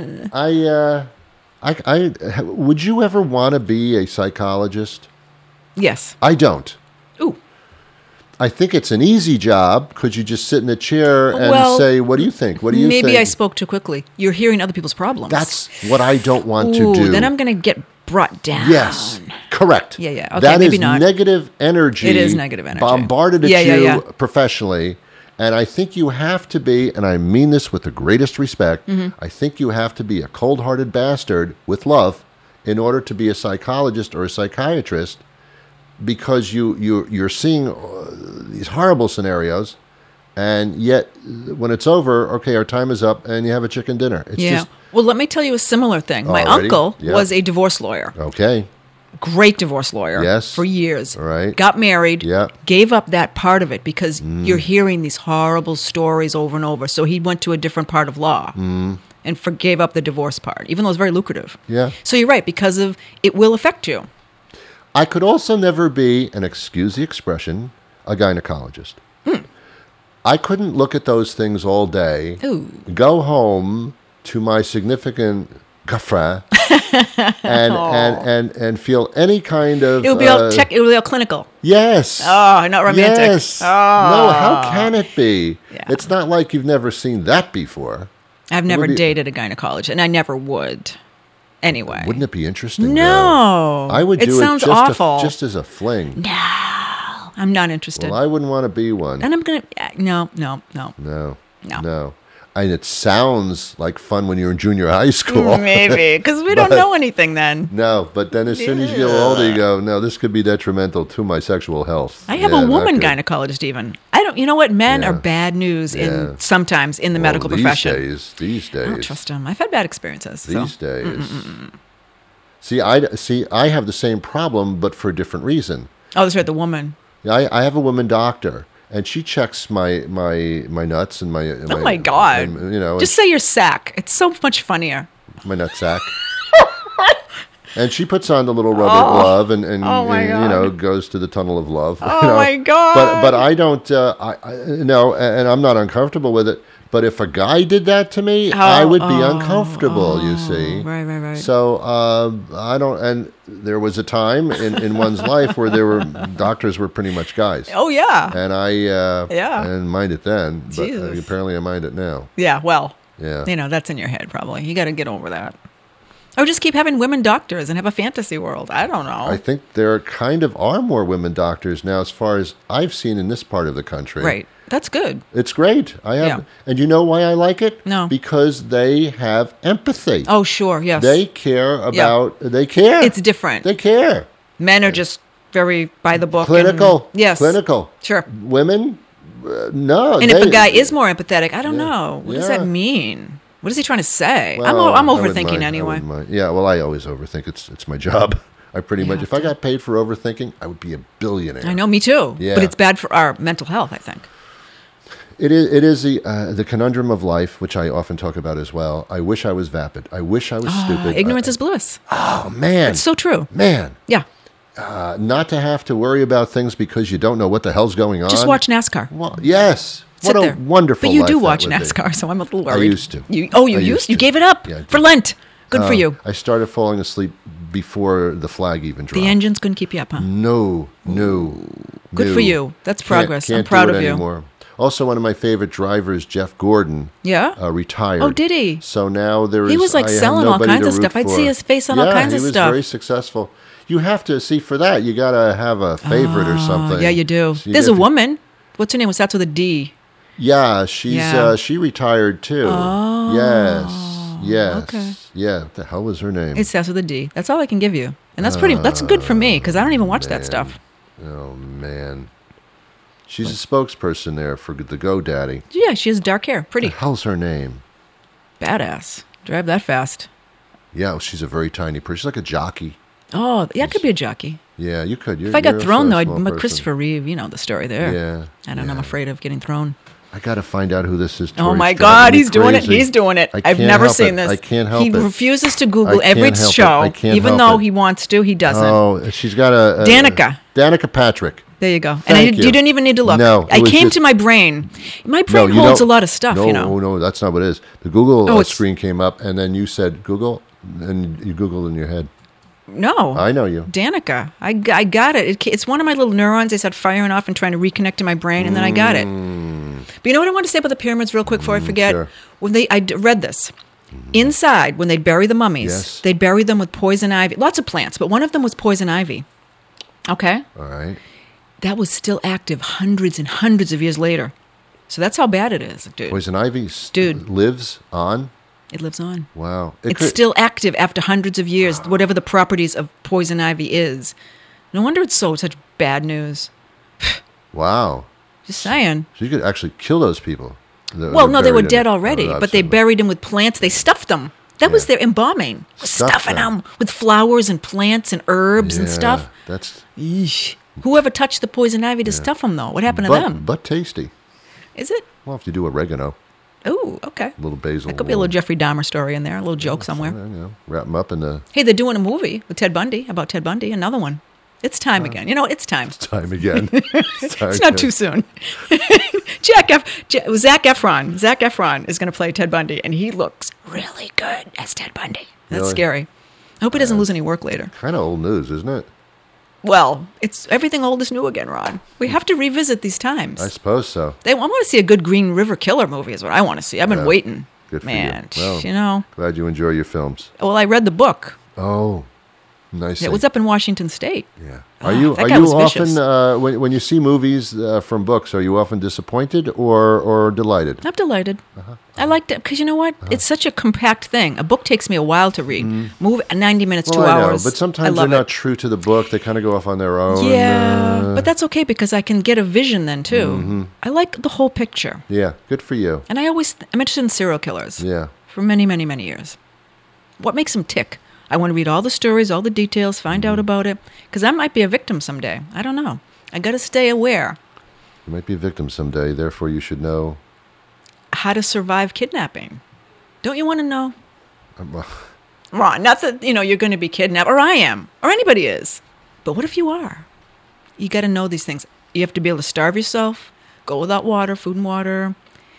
Would you ever want to be a psychologist? Yes. I don't. Ooh. I think it's an easy job. Could you just sit in a chair and Well, say, "What do you think? What do you think?" Maybe I spoke too quickly. You're hearing other people's problems. That's what I don't want Ooh, to do. then I'm going to get brought down. Yes, correct. Yeah, yeah. Okay, that maybe is not. negative energy. It is negative energy. Bombarded at Yeah, you yeah, yeah. professionally. And I think you have to be, and I mean this with the greatest respect, Mm-hmm. I think you have to be a cold-hearted bastard with love in order to be a psychologist or a psychiatrist, because you're seeing these horrible scenarios, and yet when it's over, okay, our time is up, and you have a chicken dinner. It's Yeah. just, Well, let me tell you a similar thing. My Already? uncle Yeah. was a divorce lawyer. okay. Great divorce lawyer. Yes. For years. All right. Got married. Yeah. Gave up that part of it because you're hearing these horrible stories over and over. So he went to a different part of law and gave up the divorce part, even though it's very lucrative. Yeah. So you're right, because of it will affect you. I could also never be, and excuse the expression, a gynecologist. I couldn't look at those things all day, Ooh. go home to my significant girlfriend, and feel any kind of... It will be all clinical. Yes. Oh, not romantic. Yes. Oh. No, how can it be? Yeah. It's not like you've never seen that before. I've never Would you- dated a gynecologist, and I never would. Anyway. Wouldn't it be interesting? No. though? I would It do sounds it just, awful. just as a fling. I'm not interested. Well, I wouldn't want to be one. And I'm going to... No. No. No. No. And it sounds like fun when you're in junior high school. Maybe, because we don't But- know anything then. No, but then as soon as you get older, you go, no, this could be detrimental to my sexual health. I have Yeah, a not woman good. gynecologist even. I don't... You know what? Men Yeah. are bad news Yeah. sometimes in the Well, medical profession. These days. I don't trust them. I've had bad experiences. So. These days. See, I have the same problem, but for a different reason. Oh, that's right, the woman. I have a woman doctor, and she checks my nuts and my... Oh my God. and, you know, Just say your sack. It's so much funnier. my nutsack. And she puts on the little rubber glove and Oh my you know, goes to the tunnel of love. Oh you know. my God. But I don't no, and I'm not uncomfortable with it. But if a guy did that to me, I would be uncomfortable, you see. Right. So I don't, and there was a time in one's life where doctors were pretty much guys. Oh, yeah. And I Yeah. didn't mind it then, but Jesus. apparently I mind it now. Yeah, well, Yeah. you know, that's in your head probably. You got to get over that. Or just keep having women doctors and have a fantasy world. I don't know. I think there kind of are more women doctors now, as far as I've seen in this part of the country. Right. That's good. It's great. Yeah. And you know why I like it? No. Because they have empathy. Oh, sure. Yes. They care about. They care. It's different. They care. Men are just very by the book. Clinical. Yes. Clinical. Sure. Women, no. And if a guy is more empathetic, I don't know. What does Yeah. that mean? What is he trying to say? Well, I'm I wouldn't overthinking mind. I anyway. wouldn't mind. Yeah. Well, I always overthink. It's my job. I pretty much. If I got paid for overthinking, I would be a billionaire. I know, me too. Yeah. But it's bad for our mental health, I think. It is the conundrum of life, which I often talk about as well. I wish I was vapid. I wish I was stupid. Ignorance is bliss. Oh man, It's so true. man. Yeah. Not to have to worry about things because you don't know what the hell's going on. Just watch NASCAR. Well, yes. Sit What a there. wonderful But you life do that watch would be. NASCAR, so I'm a little worried. used to. You I used used You to. gave it up Yeah, I did. for Lent. Good for you. I started falling asleep before the flag even dropped. The engines couldn't keep you up, huh? No. Good no. for you. That's progress. Can't I'm proud do it of you. anymore. Also, one of my favorite drivers, Jeff Gordon, Yeah. retired. Oh, did he? So now there is. He was, like, I have selling all nobody kinds to of stuff. root I'd for. see his face on all kinds of he was stuff. very successful. You have to see for that. You got to have a favorite or something. Yeah, you do. So There's a if- woman. What's her name? It starts with a D. Yeah, Yeah. she retired too. Oh, Yes. okay. Yeah. What the hell was her name? It starts with a D. That's all I can give you. And that's good for me because I don't even watch that stuff. Oh man. She's a spokesperson there for the GoDaddy. Yeah, she has dark hair. What Pretty. the hell's her name? Badass. Drive that fast. Yeah, she's a very tiny person. She's like a jockey. Oh, yeah, I could be a jockey. Yeah, you could. If I got thrown, though, I'd be be Christopher Reeve. You know the story there. Yeah. I don't know. I'm afraid of getting thrown. I got to find out who this is. Oh Tori's my driving God, me he's doing it. crazy. He's doing it. I I've can't never help seen it. this. I can't help he it. refuses to Google I can't every help it. show, I can't even help though it. he wants to. He doesn't. Oh, she's got a Danica. Danica Patrick. There you go. Thank You you. didn't even need to look. No, it I was came just- to my brain. My No, brain you holds a don't- lot of stuff, no, you know. No, that's not what it is. The Google Oh, it's- screen came up, and then you said Google, and you Googled in your head. No. I know you. Danica. I got it. It's one of my little neurons. They started firing off and trying to reconnect to my brain, and then I got it. But you know what I want to say about the pyramids real quick before I forget? sure. When read this. Inside, when they'd bury the mummies, Yes. they'd bury them with poison ivy. Lots of plants, but one of them was poison ivy. Okay? All right. That was still active hundreds and hundreds of years later. So that's how bad it is, dude. Poison ivy Dude. lives on. It lives on. Wow. It's still active after hundreds of years, whatever the properties of poison ivy is. No wonder it's such bad news. Wow. Just saying. So you could actually kill those people. Well, no, they were buried in dead it. already, Oh, but they absolutely. buried them with plants. They stuffed them. That was Yeah. their embalming. Stuff Stuffing them. them with flowers and plants and herbs and Yeah, stuff. That's Yeesh. Whoever touched the poison ivy to stuff them, though? What happened to but, them? but tasty. Is it? Well, if you do oregano, Oh, okay. a little basil. That could be a little Jeffrey Dahmer story in there, a little joke somewhere. Wrap them up in the Hey, they're doing a movie with Ted Bundy, about Ted Bundy, another one. It's time again. You know, it's time. time again. It's not too soon. Zac Efron. Zac Efron is going to play Ted Bundy, and he looks really good as Ted Bundy. That's Really? scary. I hope he doesn't lose any work later. Kind of old news, isn't it? Well, it's everything old is new again, Ron. We have to revisit these times. I suppose so. I want to see a good Green River Killer movie is what I want to see. I've been Yeah. waiting. Good for Man, you. Well, you know. Glad you enjoy your films. Well, I read the book. Oh, nice. It was up in Washington State. Yeah. Ah, Are you that guy was vicious. often when you see movies from books? Are you often disappointed or delighted? I'm delighted. Uh-huh. I liked it because you know what? It's such a compact thing. A book takes me a while to read. Move 90 minutes, Mm. Well, 2 I know, hours. but I sometimes they're love not it. true to the book. They kind of go off on their own. Yeah, but that's okay because I can get a vision then too. I like the whole picture, Yeah, good for you. and I'm interested in serial killers. Yeah. For many, many, many years. What makes them tick? I want to read all the stories, all the details, find out about it, because I might be a victim someday. I don't know. I got to stay aware You might be a victim someday. Therefore, you should know. how to survive kidnapping. Don't you want to know? Well, Ron, not that you're going to be kidnapped, or I am, or anybody is. But what if you are? You got to know these things. You have to be able to starve yourself, go without water, food and water.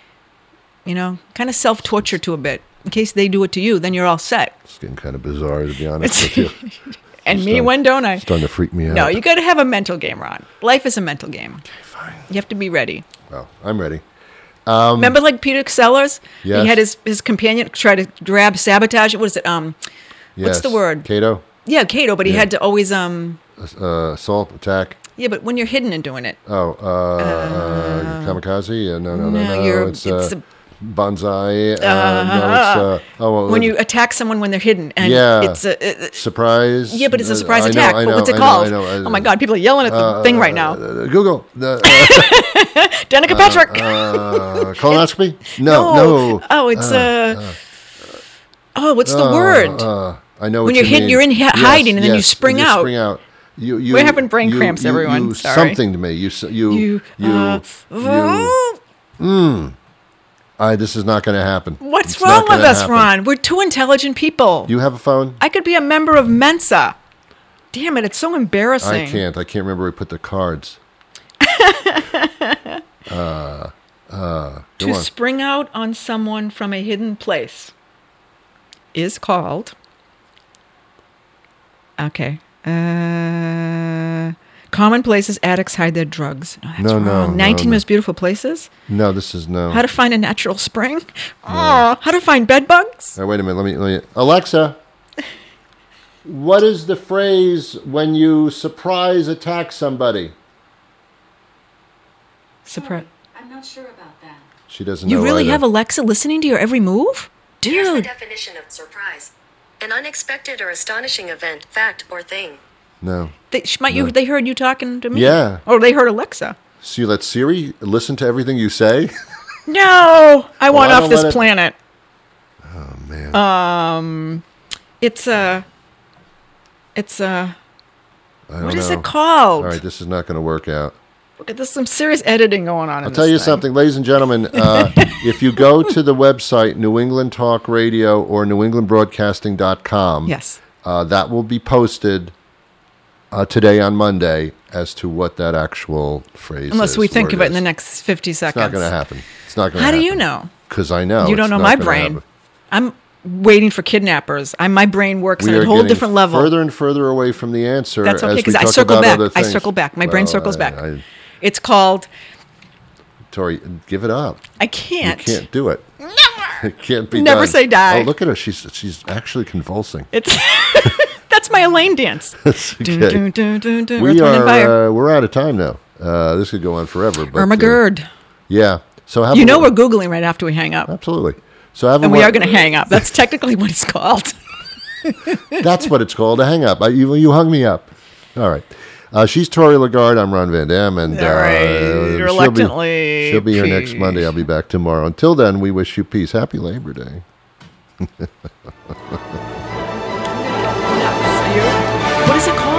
Kind of self-torture to a bit. In case they do it to you, then you're all set. it's getting kind of bizarre, to be honest with you. And me, starting- when don't I? It's starting to freak me out. No, you got to have a mental game, Ron. Life is a mental game. Okay, fine. You have to be ready. Well, I'm ready. Remember, like Peter Sellers? Yes. He had his companion try to sabotage it. What is it? What's Yes. the word? Cato? Yeah, Cato. But he Yeah. had to always Assault, attack. Yeah, but when you're hidden and doing it. Oh, kamikaze? No. you're- It's, it's a- bonsai. No, it's When you attack someone when they're hidden, and Yeah. it's a surprise. yeah, but it's a surprise I know, attack. I But what's know, it I know, called? I know. Oh my God, people are yelling at the thing right now. Google. Danica Patrick. Colonoscopy? No. Oh, it's what's the word? I know When what you're you hidden, mean. you're in hiding, and then you yes, spring you out. Spring out. You, We're having brain cramps, everyone. You Sorry. something to me. This is not going to happen. What's It's wrong not with gonna us, happen. Ron? We're two intelligent people. You have a phone? I could be a member of Mensa. Damn it, it's so embarrassing. I can't remember where we put the cards. Go To on. spring out on someone from a hidden place is called Common places addicts hide their drugs. No, that's No, wrong. 19 most beautiful places. No, this is no. How to find a natural spring. Oh, how to find bed bugs. Wait a minute. Let me. Alexa, what is the phrase when you surprise attack somebody? Surprise. I'm not sure about that. She doesn't know. You really either. have Alexa listening to your every move? Here's the Dude. definition of surprise. An unexpected or astonishing event, fact, or thing. No. They heard you talking to me? Yeah. Or they heard Alexa. So you let Siri listen to everything you say? No! I want I off don't this let it- planet. Oh, man. It's I don't what is know. it called? All right, this is not going to work out. Okay, there's some serious editing going on. I'll tell you something, ladies and gentlemen. If you go to the website, New England Talk Radio or newenglandbroadcasting.com, Yes. That will be posted today on Monday as to what that actual phrase is. Unless we think word of it in is. the next 50 It's seconds. not going to happen. It's not going to How happen. do you know? Because I know. You don't it's know not my gonna brain. happen. I'm waiting for kidnappers. My brain works We at are a whole getting different level. further and further away from the answer. That's okay, as we because I talk circle about back. other I things. circle back. My brain Well, circles back. I- It's called... Tori, give it up. I can't. You can't do it. Never. It can't be Never done. say die. Oh, look at her. She's actually convulsing. It's That's my Elaine dance. It's okay. Dun, dun, dun, dun, We Earth, Wind, and Fire. are we're out of time now. This could go on forever. But, Irma Gerd. Yeah. So have You a- know we're Googling right after we hang up. Absolutely. So have a And we wa- are going to hang up. That's technically what it's called. That's what it's called, a hang up. You hung me up. All right. She's Tori Lagarde. I'm Ron Van Dam. And All right. she'll Reluctantly, be here next peace. Monday. I'll be back tomorrow. Until then, we wish you peace. Happy Labor Day. What is it called?